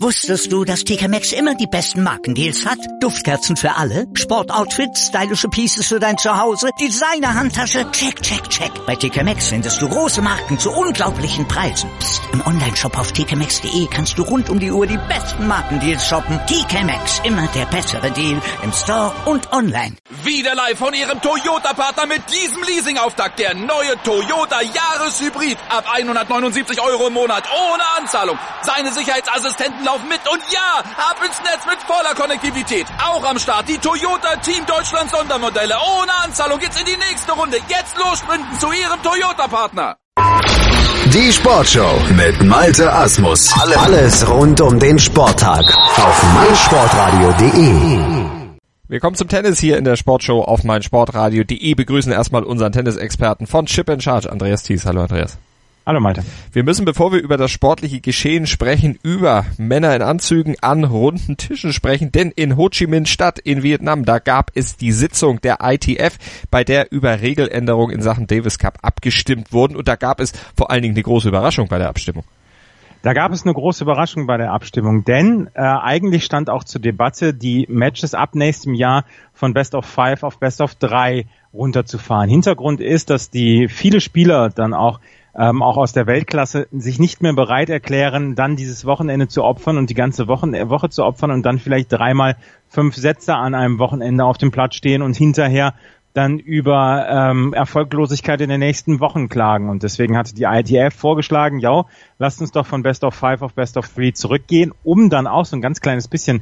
Wusstest du, dass TK Maxx immer die besten Markendeals hat? Duftkerzen für alle, Sportoutfits, stylische Pieces für dein Zuhause, Designer-Handtasche, check, check, check. Bei TK Maxx findest du große Marken zu unglaublichen Preisen. Psst. Im Onlineshop auf tkmaxx.de kannst du rund um die Uhr die besten Markendeals shoppen. TK Maxx, immer der bessere Deal im Store und online. Wieder live von Ihrem Toyota-Partner mit diesem Leasing-Auftakt. Der neue Toyota Jahreshybrid. Ab 179 € im Monat. Ohne Anzahlung. Seine Sicherheitsassistenten laufen mit. Und ja, ab ins Netz mit voller Konnektivität. Auch am Start die Toyota Team Deutschland Sondermodelle. Ohne Anzahlung geht's in die nächste Runde. Jetzt los sprinten zu Ihrem Toyota-Partner. Die Sportshow mit Malte Asmus. Alles rund um den Sporttag auf meinsportradio.de. Willkommen zum Tennis hier in der Sportshow auf meinsportradio.de. Begrüßen erstmal unseren Tennisexperten von Chip in Charge, Andreas Thies. Hallo Andreas. Hallo Malte. Wir müssen, bevor wir über das sportliche Geschehen sprechen, über Männer in Anzügen an runden Tischen sprechen, denn in Ho Chi Minh Stadt in Vietnam, da gab es die Sitzung der ITF, bei der über Regeländerungen in Sachen Davis Cup abgestimmt wurden, und da gab es vor allen Dingen eine große Überraschung bei der Abstimmung. Da gab es eine große Überraschung bei der Abstimmung, denn eigentlich stand auch zur Debatte, die Matches ab nächstem Jahr von Best of 5 auf Best of 3 runterzufahren. Hintergrund ist, dass die viele Spieler dann auch aus der Weltklasse sich nicht mehr bereit erklären, dann dieses Wochenende zu opfern und die ganze Woche zu opfern und dann vielleicht 3x 5 Sätze an einem Wochenende auf dem Platz stehen und hinterher dann über Erfolglosigkeit in den nächsten Wochen klagen. Und deswegen hatte die ITF vorgeschlagen, lasst uns doch von Best of 5 auf Best of 3 zurückgehen, um dann auch so ein ganz kleines bisschen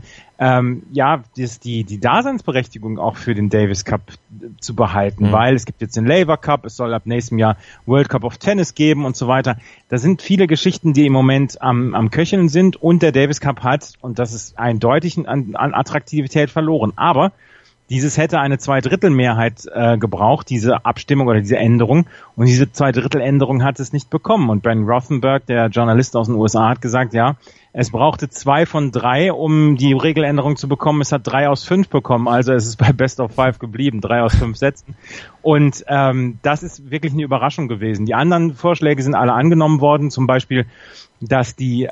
die Daseinsberechtigung auch für den Davis Cup zu behalten, weil es gibt jetzt den Laver Cup, es soll ab nächstem Jahr World Cup of Tennis geben und so weiter. Da sind viele Geschichten, die im Moment am Köcheln sind, und der Davis Cup hat, und das ist eindeutig, an Attraktivität verloren. Aber dieses hätte eine 2/3-Mehrheit gebraucht, diese Abstimmung oder diese Änderung. Und diese 2/3-Änderung hat es nicht bekommen. Und Ben Rothenberg, der Journalist aus den USA, hat gesagt, es brauchte 2 von 3, um die Regeländerung zu bekommen. Es hat 3 aus 5 bekommen. Also es ist bei Best of 5 geblieben, 3 aus 5 Sätzen. Und das ist wirklich eine Überraschung gewesen. Die anderen Vorschläge sind alle angenommen worden. Zum Beispiel, dass die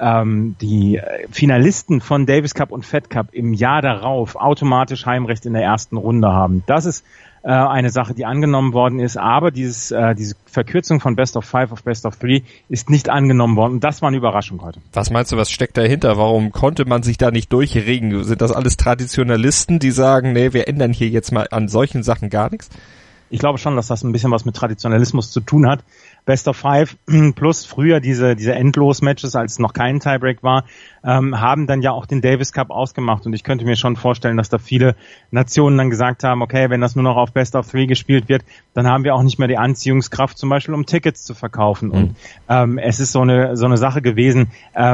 Finalisten von Davis Cup und Fed Cup im Jahr darauf automatisch Heimrecht in der ersten Runde haben. Das ist eine Sache, die angenommen worden ist, aber diese Verkürzung von Best of 5 auf Best of 3 ist nicht angenommen worden, und das war eine Überraschung heute. Was meinst du, was steckt dahinter? Warum konnte man sich da nicht durchregen? Sind das alles Traditionalisten, die sagen, nee, wir ändern hier jetzt mal an solchen Sachen gar nichts? Ich glaube schon, dass das ein bisschen was mit Traditionalismus zu tun hat. Best of 5 plus früher diese Endlos-Matches, als es noch kein Tiebreak war, haben dann ja auch den Davis Cup ausgemacht. Und ich könnte mir schon vorstellen, dass da viele Nationen dann gesagt haben, okay, wenn das nur noch auf Best of 3 gespielt wird, dann haben wir auch nicht mehr die Anziehungskraft, zum Beispiel um Tickets zu verkaufen. Und es ist so eine Sache gewesen.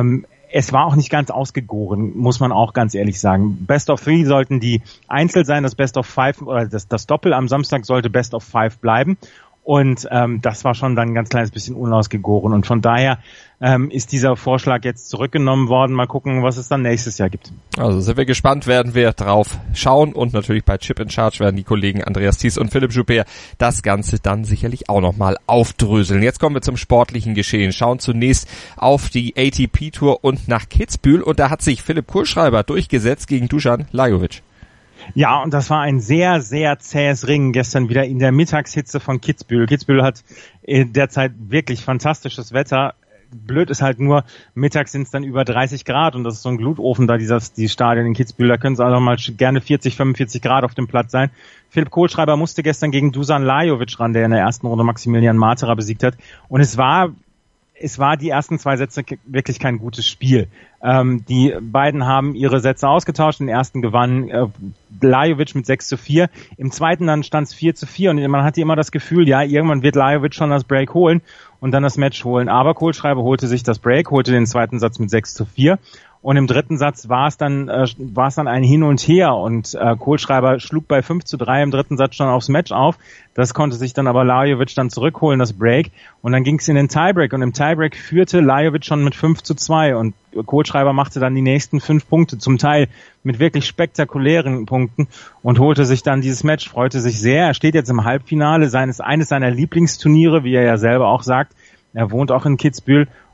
Es war auch nicht ganz ausgegoren, muss man auch ganz ehrlich sagen. Best of 3 sollten die Einzel sein, das Best of 5 oder das Doppel am Samstag sollte Best of 5 bleiben. Und das war schon dann ein ganz kleines bisschen unausgegoren. Und von daher ist dieser Vorschlag jetzt zurückgenommen worden. Mal gucken, was es dann nächstes Jahr gibt. Also sind wir gespannt, werden wir drauf schauen. Und natürlich bei Chip in Charge werden die Kollegen Andreas Thies und Philipp Joubert das Ganze dann sicherlich auch nochmal aufdröseln. Jetzt kommen wir zum sportlichen Geschehen. Schauen zunächst auf die ATP-Tour und nach Kitzbühel. Und da hat sich Philipp Kohlschreiber durchgesetzt gegen Dusan Lajovic. Ja, und das war ein sehr, sehr zähes Ringen gestern wieder in der Mittagshitze von Kitzbühel. Kitzbühel hat derzeit wirklich fantastisches Wetter. Blöd ist halt nur, mittags sind es dann über 30 Grad und das ist so ein Glutofen da, die Stadion in Kitzbühel. Da können es also mal gerne 40, 45 Grad auf dem Platz sein. Philipp Kohlschreiber musste gestern gegen Dusan Lajovic ran, der in der ersten Runde Maximilian Matera besiegt hat. Und es war die ersten 2 Sätze wirklich kein gutes Spiel. Die beiden haben ihre Sätze ausgetauscht. Den ersten gewann Lajovic mit 6:4. Im zweiten dann stand es 4:4 und man hatte immer das Gefühl, irgendwann wird Lajovic schon das Break holen und dann das Match holen. Aber Kohlschreiber holte sich das Break, holte den zweiten Satz mit 6:4. Und im dritten Satz war es dann ein Hin und Her und Kohlschreiber schlug bei 5:3 im dritten Satz schon aufs Match auf. Das konnte sich dann aber Lajovic dann zurückholen, das Break. Und dann ging es in den Tiebreak und im Tiebreak führte Lajovic schon mit 5:2 und Kohlschreiber machte dann die nächsten 5 Punkte, zum Teil mit wirklich spektakulären Punkten und holte sich dann dieses Match, freute sich sehr. Er steht jetzt im Halbfinale eines seiner Lieblingsturniere, wie er ja selber auch sagt. Er wohnt auch in Kitzbühel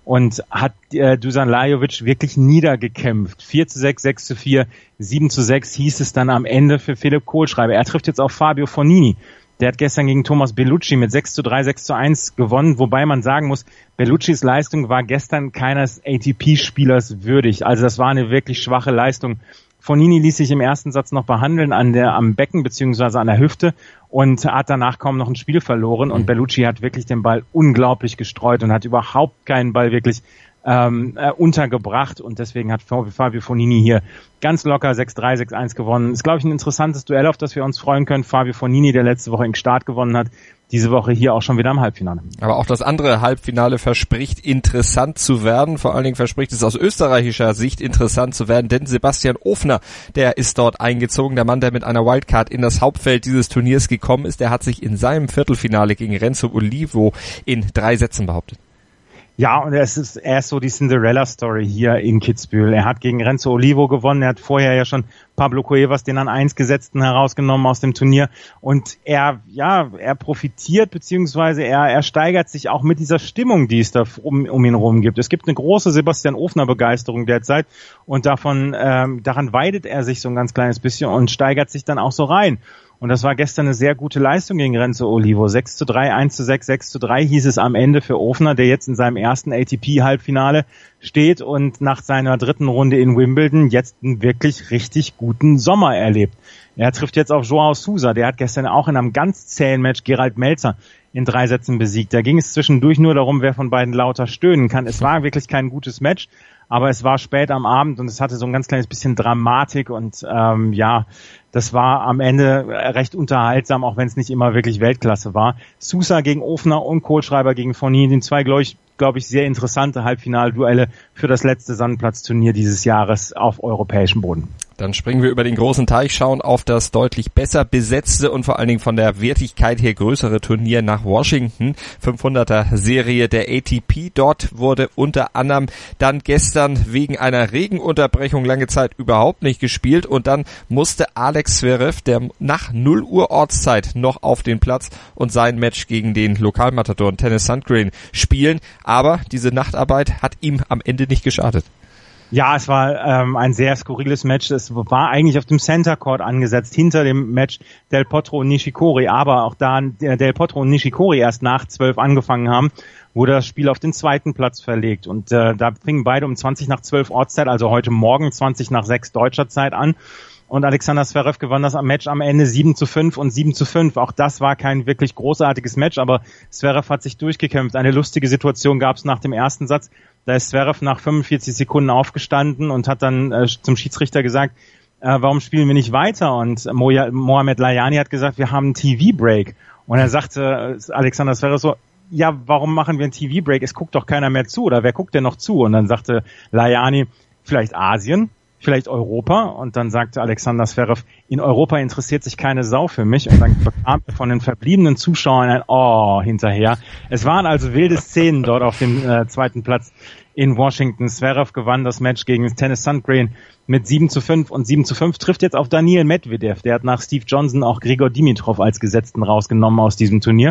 und hat Dusan Lajovic wirklich niedergekämpft. 4:6, 6:4, 7:6 hieß es dann am Ende für Philipp Kohlschreiber. Er trifft jetzt auf Fabio Fognini. Der hat gestern gegen Thomas Bellucci mit 6:3, 6:1 gewonnen, wobei man sagen muss, Belluccis Leistung war gestern keines ATP-Spielers würdig. Also das war eine wirklich schwache Leistung. Fognini ließ sich im ersten Satz noch behandeln am Becken beziehungsweise an der Hüfte und hat danach kaum noch ein Spiel verloren. Und Bellucci hat wirklich den Ball unglaublich gestreut und hat überhaupt keinen Ball wirklich untergebracht. Und deswegen hat Fabio Fognini hier ganz locker 6:3, 6:1 gewonnen. Ist, glaube ich, ein interessantes Duell, auf das wir uns freuen können. Fabio Fognini, der letzte Woche in Start gewonnen hat, diese Woche hier auch schon wieder im Halbfinale. Aber auch das andere Halbfinale verspricht interessant zu werden. Vor allen Dingen verspricht es aus österreichischer Sicht interessant zu werden, denn Sebastian Ofner, der ist dort eingezogen. Der Mann, der mit einer Wildcard in das Hauptfeld dieses Turniers gekommen ist, der hat sich in seinem Viertelfinale gegen Renzo Olivo in 3 Sätzen behauptet. Ja, und er ist so die Cinderella-Story hier in Kitzbühel. Er hat gegen Renzo Olivo gewonnen. Er hat vorher ja schon Pablo Cuevas, den an 1 Gesetzten, herausgenommen aus dem Turnier. Und er profitiert, beziehungsweise er steigert sich auch mit dieser Stimmung, die es da um ihn rum gibt. Es gibt eine große Sebastian Ofner-Begeisterung derzeit und daran weidet er sich so ein ganz kleines bisschen und steigert sich dann auch so rein. Und das war gestern eine sehr gute Leistung gegen Renzo Olivo. 6:3, 1:6, 6:3 hieß es am Ende für Ofner, der jetzt in seinem ersten ATP-Halbfinale steht und nach seiner 3. Runde in Wimbledon jetzt einen wirklich richtig guten Sommer erlebt. Er trifft jetzt auf Joao Sousa, der hat gestern auch in einem ganz zähen Match Gerald Melzer in 3 Sätzen besiegt. Da ging es zwischendurch nur darum, wer von beiden lauter stöhnen kann. Es war wirklich kein gutes Match, aber es war spät am Abend und es hatte so ein ganz kleines bisschen Dramatik und das war am Ende recht unterhaltsam, auch wenn es nicht immer wirklich Weltklasse war. Sousa gegen Ofner und Kohlschreiber gegen Fognini, den 2, glaube ich, sehr interessante Halbfinalduelle für das letzte Sandplatzturnier dieses Jahres auf europäischem Boden. Dann springen wir über den großen Teich, schauen auf das deutlich besser besetzte und vor allen Dingen von der Wertigkeit her größere Turnier nach Washington. 500er Serie der ATP. Dort wurde unter anderem dann gestern wegen einer Regenunterbrechung lange Zeit überhaupt nicht gespielt und dann musste Alex Zverev, der nach 0 Uhr Ortszeit noch auf den Platz und sein Match gegen den Lokalmatador Tennys Sandgren spielen. Aber diese Nachtarbeit hat ihm am Ende nicht geschadet. Ja, es war ein sehr skurriles Match. Es war eigentlich auf dem Center Court angesetzt, hinter dem Match Del Potro und Nishikori. Aber auch da Del Potro und Nishikori erst nach 12 angefangen haben, wurde das Spiel auf den 2. Platz verlegt. Und da fingen beide um 20 nach 12 Ortszeit, also heute Morgen 20 nach 6 deutscher Zeit an. Und Alexander Zverev gewann das Match am Ende 7:5 und 7:5. Auch das war kein wirklich großartiges Match, aber Zverev hat sich durchgekämpft. Eine lustige Situation gab es nach dem ersten Satz. Da ist Zverev nach 45 Sekunden aufgestanden und hat dann zum Schiedsrichter gesagt, warum spielen wir nicht weiter? Und Mohamed Layani hat gesagt, wir haben einen TV-Break. Und er sagte Alexander Zverev so, ja, warum machen wir einen TV-Break? Es guckt doch keiner mehr zu, oder wer guckt denn noch zu? Und dann sagte Layani, vielleicht Asien, vielleicht Europa. Und dann sagte Alexander Zverev, in Europa interessiert sich keine Sau für mich. Und dann bekam er von den verbliebenen Zuschauern ein Oh hinterher. Es waren also wilde Szenen dort auf dem 2. Platz in Washington. Zverev gewann das Match gegen Tennys Sandgren mit 7:5 und 7:5, trifft jetzt auf Daniil Medvedev. Der hat nach Steve Johnson auch Grigor Dimitrov als Gesetzten rausgenommen aus diesem Turnier.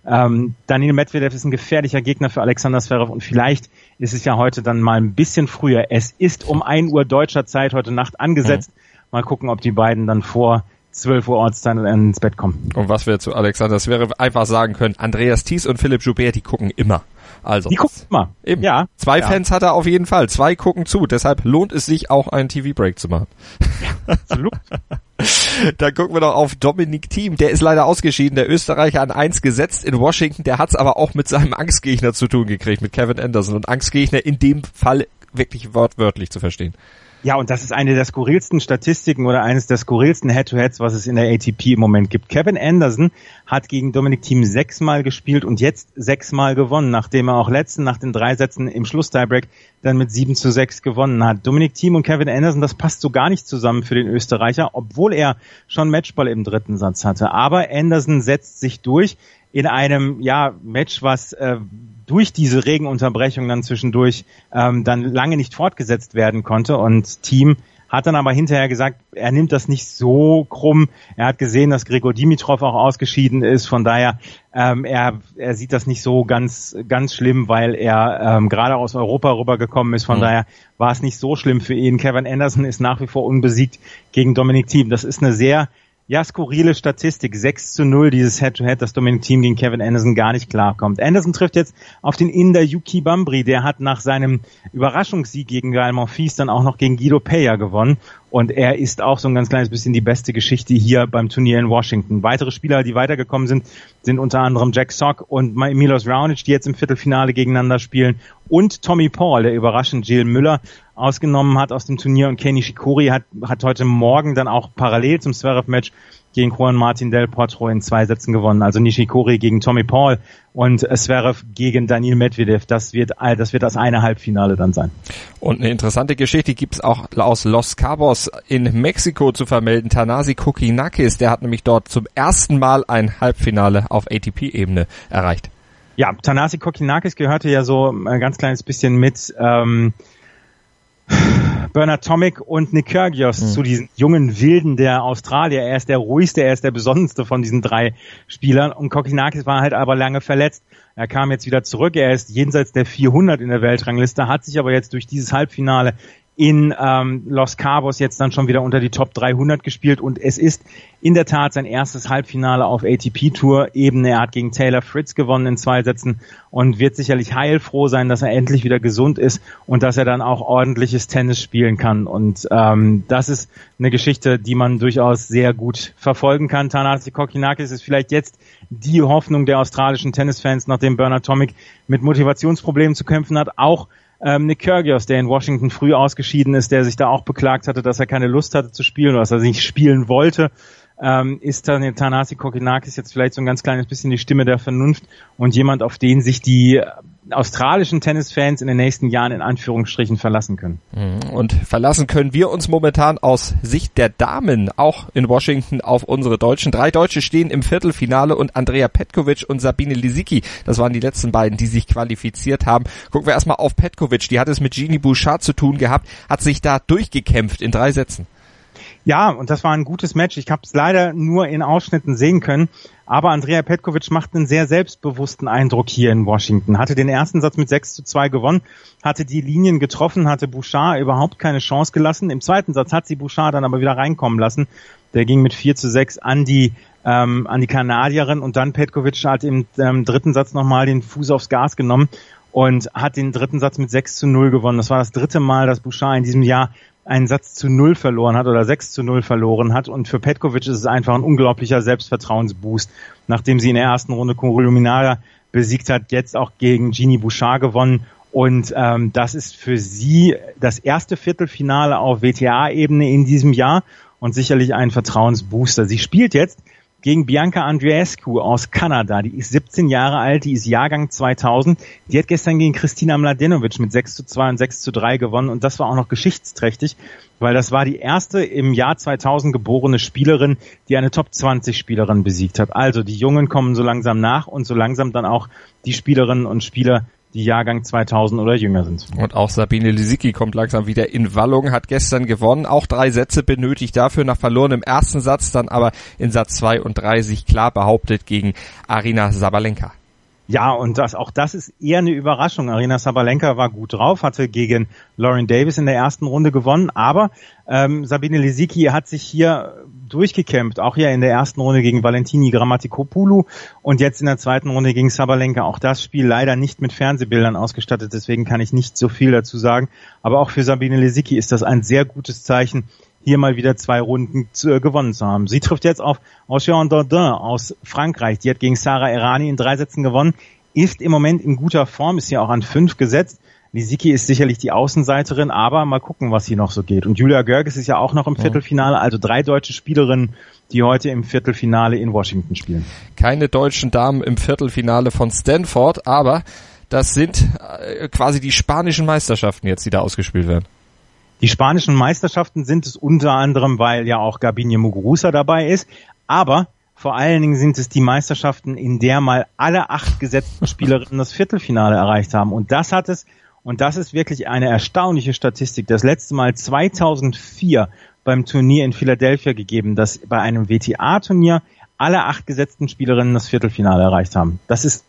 Daniil Medvedev ist ein gefährlicher Gegner für Alexander Zverev und vielleicht ist es ja heute dann mal ein bisschen früher. Es ist um 1 Uhr deutscher Zeit heute Nacht angesetzt. Mal gucken, ob die beiden dann vor 12 Uhr Ortszeit ins Bett kommen. Und was wir zu Alexander Zverev einfach sagen können, Andreas Thies und Philipp Joubert, die gucken immer. Also, die gucken immer. Eben. Ja. 2 Fans hat er auf jeden Fall. 2 gucken zu. Deshalb lohnt es sich auch, einen TV-Break zu machen. Ja, absolut. Dann gucken wir noch auf Dominic Thiem. Der ist leider ausgeschieden. Der Österreicher an 1 gesetzt in Washington. Der hat es aber auch mit seinem Angstgegner zu tun gekriegt, mit Kevin Anderson. Und Angstgegner in dem Fall wirklich wortwörtlich zu verstehen. Ja, und das ist eine der skurrilsten Statistiken oder eines der skurrilsten Head-to-Heads, was es in der ATP im Moment gibt. Kevin Anderson hat gegen Dominic Thiem 6-mal gespielt und jetzt 6-mal gewonnen, nachdem er auch nach den 3 Sätzen im Schluss-Tiebreak dann mit 7:6 gewonnen hat. Dominic Thiem und Kevin Anderson, das passt so gar nicht zusammen für den Österreicher, obwohl er schon Matchball im 3. Satz hatte. Aber Anderson setzt sich durch in einem Match, was durch diese Regenunterbrechung dann zwischendurch dann lange nicht fortgesetzt werden konnte und Thiem hat dann aber hinterher gesagt, er nimmt das nicht so krumm. Er hat gesehen, dass Grigor Dimitrov auch ausgeschieden ist, von daher er sieht das nicht so ganz schlimm, weil er gerade aus Europa rübergekommen ist, von daher war es nicht so schlimm für ihn. Kevin Anderson ist nach wie vor unbesiegt gegen Dominic Thiem. Das ist eine sehr skurrile Statistik, 6-0 dieses Head-to-Head, dass Dominic Thiem gegen Kevin Anderson gar nicht klarkommt. Anderson trifft jetzt auf den Inder Yuki Bambri, der hat nach seinem Überraschungssieg gegen Gael Monfils dann auch noch gegen Guido Pella gewonnen und er ist auch so ein ganz kleines bisschen die beste Geschichte hier beim Turnier in Washington. Weitere Spieler, die weitergekommen sind unter anderem Jack Sock und Milos Raonic, die jetzt im Viertelfinale gegeneinander spielen und Tommy Paul, der überraschend Jill Müller ausgenommen hat aus dem Turnier und Kei Nishikori hat heute Morgen dann auch parallel zum Zverev-Match gegen Juan Martín del Potro in 2 Sätzen gewonnen. Also Nishikori gegen Tommy Paul und Zverev gegen Daniil Medvedev. Das wird das eine Halbfinale dann sein. Und eine interessante Geschichte gibt's auch aus Los Cabos in Mexiko zu vermelden. Thanasi Kokkinakis, der hat nämlich dort zum ersten Mal ein Halbfinale auf ATP-Ebene erreicht. Ja, Thanasi Kokkinakis gehörte ja so ein ganz kleines bisschen mit Bernard Tomic und Nick Kyrgios zu diesen jungen Wilden der Australier. Er ist der ruhigste, er ist der besonnenste von diesen 3 Spielern und Kokkinakis war halt aber lange verletzt. Er kam jetzt wieder zurück, er ist jenseits der 400 in der Weltrangliste, hat sich aber jetzt durch dieses Halbfinale in Los Cabos jetzt dann schon wieder unter die Top 300 gespielt und es ist in der Tat sein erstes Halbfinale auf ATP-Tour-Ebene. Er hat gegen Taylor Fritz gewonnen in 2 Sätzen und wird sicherlich heilfroh sein, dass er endlich wieder gesund ist und dass er dann auch ordentliches Tennis spielen kann. Und das ist eine Geschichte, die man durchaus sehr gut verfolgen kann. Thanasi Kokkinakis ist vielleicht jetzt die Hoffnung der australischen Tennisfans, nachdem Bernard Tomic mit Motivationsproblemen zu kämpfen hat. Auch Nick Kyrgios, der in Washington früh ausgeschieden ist, der sich da auch beklagt hatte, dass er keine Lust hatte zu spielen oder dass er nicht spielen wollte, ist dann Thanasi Kokkinakis jetzt vielleicht so ein ganz kleines bisschen die Stimme der Vernunft und jemand, auf den sich die australischen Tennisfans in den nächsten Jahren in Anführungsstrichen verlassen können. Und verlassen können wir uns momentan aus Sicht der Damen auch in Washington auf unsere Deutschen. 3 Deutsche stehen im Viertelfinale und Andrea Petkovic und Sabine Lisicki, das waren die letzten beiden, die sich qualifiziert haben. Gucken wir erstmal auf Petkovic, die hat es mit Genie Bouchard zu tun gehabt, hat sich da durchgekämpft in 3 Sätzen. Ja, und das war ein gutes Match. Ich habe es leider nur in Ausschnitten sehen können. Aber Andrea Petkovic macht einen sehr selbstbewussten Eindruck hier in Washington. Hatte den ersten Satz mit 6-2 gewonnen, hatte die Linien getroffen, hatte Bouchard überhaupt keine Chance gelassen. Im zweiten Satz hat sie Bouchard dann aber wieder reinkommen lassen. Der ging mit 4-6 an die Kanadierin und dann Petkovic hat im dritten Satz nochmal den Fuß aufs Gas genommen und hat den dritten Satz mit 6-0 gewonnen. Das war das 3. Mal, dass Bouchard in diesem Jahr einen Satz zu 0 verloren hat oder 6-0 verloren hat und für Petkovic ist es einfach ein unglaublicher Selbstvertrauensboost, nachdem sie in der ersten Runde Kuruminara besiegt hat, jetzt auch gegen Genie Bouchard gewonnen und das ist für sie das erste Viertelfinale auf WTA-Ebene in diesem Jahr und sicherlich ein Vertrauensbooster. Sie spielt jetzt gegen Bianca Andreescu aus Kanada. Die ist 17 Jahre alt, die ist Jahrgang 2000. Die hat gestern gegen Kristina Mladenovic mit 6-2 und 6-3 gewonnen und das war auch noch geschichtsträchtig, weil das war die erste im Jahr 2000 geborene Spielerin, die eine Top-20-Spielerin besiegt hat. Also die Jungen kommen so langsam nach und so langsam dann auch die Spielerinnen und Spieler, die Jahrgang 2000 oder jünger sind. Und auch Sabine Lisicki kommt langsam wieder in Wallung, hat gestern gewonnen, auch 3 Sätze benötigt dafür, nach verlorenem ersten Satz, dann aber in Satz 2 und 3 sich klar behauptet gegen Aryna Sabalenka. Ja, und auch das ist eher eine Überraschung. Aryna Sabalenka war gut drauf, hatte gegen Lauren Davis in der ersten Runde gewonnen, aber Sabine Lisicki hat sich hier durchgekämpft, auch hier in der ersten Runde gegen Valentini Grammatikopoulou und jetzt in der zweiten Runde gegen Sabalenka. Auch das Spiel leider nicht mit Fernsehbildern ausgestattet, deswegen kann ich nicht so viel dazu sagen. Aber auch für Sabine Lisicki ist das ein sehr gutes Zeichen, hier mal wieder 2 Runden gewonnen zu haben. Sie trifft jetzt auf Ocean Dordin aus Frankreich. Die hat gegen Sara Errani in 3 Sätzen gewonnen, ist im Moment in guter Form, ist ja auch an 5 gesetzt. Lisicki ist sicherlich die Außenseiterin, aber mal gucken, was hier noch so geht. Und Julia Görges ist ja auch noch im Viertelfinale, also 3 deutsche Spielerinnen, die heute im Viertelfinale in Washington spielen. Keine deutschen Damen im Viertelfinale von Stanford, aber das sind quasi die spanischen Meisterschaften jetzt, die da ausgespielt werden. Die spanischen Meisterschaften sind es unter anderem, weil ja auch Garbiñe Muguruza dabei ist, aber vor allen Dingen sind es die Meisterschaften, in der mal alle 8 gesetzten Spielerinnen das Viertelfinale erreicht haben. Und das hat es Und das ist wirklich eine erstaunliche Statistik. Das letzte Mal 2004 beim Turnier in Philadelphia gegeben, dass bei einem WTA-Turnier alle 8 gesetzten Spielerinnen das Viertelfinale erreicht haben. Dass es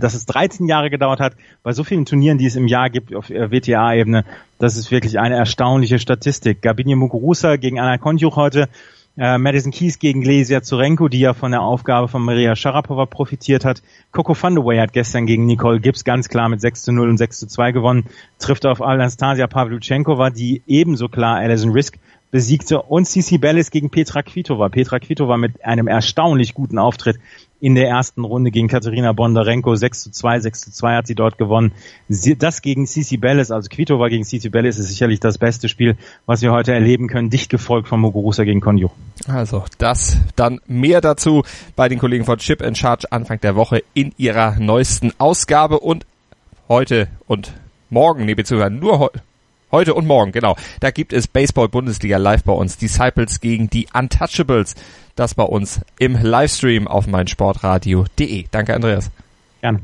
13 Jahre gedauert hat, bei so vielen Turnieren, die es im Jahr gibt auf WTA-Ebene, das ist wirklich eine erstaunliche Statistik. Garbine Muguruza gegen Anna Konjuch heute, Madison Keys gegen Lesia Azarenka, die ja von der Aufgabe von Maria Sharapova profitiert hat. Coco Vandeweghe hat gestern gegen Nicole Gibbs ganz klar mit 6:0 und 6:2 gewonnen, trifft auf Anastasia Pavlyuchenkova, die ebenso klar Alison Risk besiegte, und Cici Bellis gegen Petra Kvitova. Petra Kvitova mit einem erstaunlich guten Auftritt in der ersten Runde gegen Katerina Bondarenko. 6:2, 6:2 hat sie dort gewonnen. Das gegen Cici Bellis, also Kvitova gegen Cici Bellis, ist sicherlich das beste Spiel, was wir heute erleben können, dicht gefolgt von Muguruza gegen Konjuch. Also das dann mehr dazu bei den Kollegen von Chip in Charge Anfang der Woche in ihrer neuesten Ausgabe. Und heute und morgen, beziehungsweise nur heute und morgen, genau. Da gibt es Baseball-Bundesliga live bei uns. Disciples gegen die Untouchables. Das bei uns im Livestream auf meinsportradio.de. Danke, Andreas. Gerne.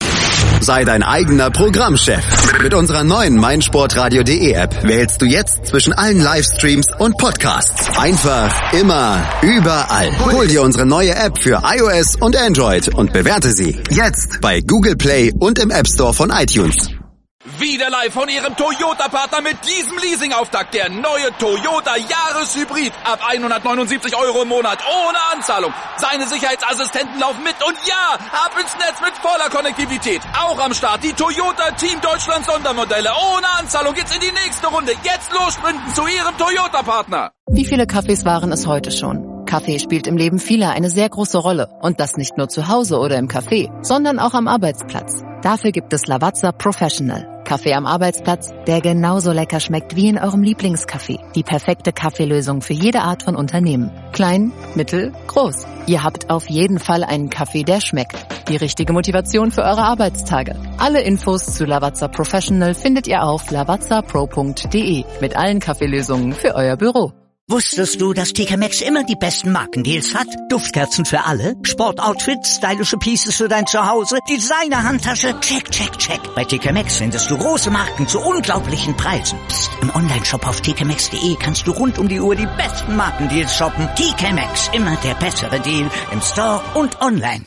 Sei dein eigener Programmchef. Mit unserer neuen meinsportradio.de App wählst du jetzt zwischen allen Livestreams und Podcasts. Einfach, immer, überall. Hol dir unsere neue App für iOS und Android und bewerte sie jetzt bei Google Play und im App Store von iTunes. Wieder live von Ihrem Toyota-Partner mit diesem Leasing-Auftakt. Der neue Toyota Jahreshybrid. Ab 179 € im Monat. Ohne Anzahlung. Seine Sicherheitsassistenten laufen mit. Und ja, ab ins Netz mit voller Konnektivität. Auch am Start die Toyota Team Deutschland Sondermodelle. Ohne Anzahlung geht's in die nächste Runde. Jetzt los sprinten zu Ihrem Toyota-Partner. Wie viele Kaffees waren es heute schon? Kaffee spielt im Leben vieler eine sehr große Rolle. Und das nicht nur zu Hause oder im Café, sondern auch am Arbeitsplatz. Dafür gibt es Lavazza Professional. Kaffee am Arbeitsplatz, der genauso lecker schmeckt wie in eurem Lieblingscafé. Die perfekte Kaffeelösung für jede Art von Unternehmen. Klein, mittel, groß. Ihr habt auf jeden Fall einen Kaffee, der schmeckt. Die richtige Motivation für eure Arbeitstage. Alle Infos zu Lavazza Professional findet ihr auf lavazzapro.de mit allen Kaffeelösungen für euer Büro. Wusstest du, dass TK Maxx immer die besten Markendeals hat? Duftkerzen für alle, Sportoutfits, stylische Pieces für dein Zuhause, Designer-Handtasche, check, check, check. Bei TK Maxx findest du große Marken zu unglaublichen Preisen. Psst. Im Onlineshop auf tkmaxx.de kannst du rund um die Uhr die besten Markendeals shoppen. TK Maxx, immer der bessere Deal im Store und online.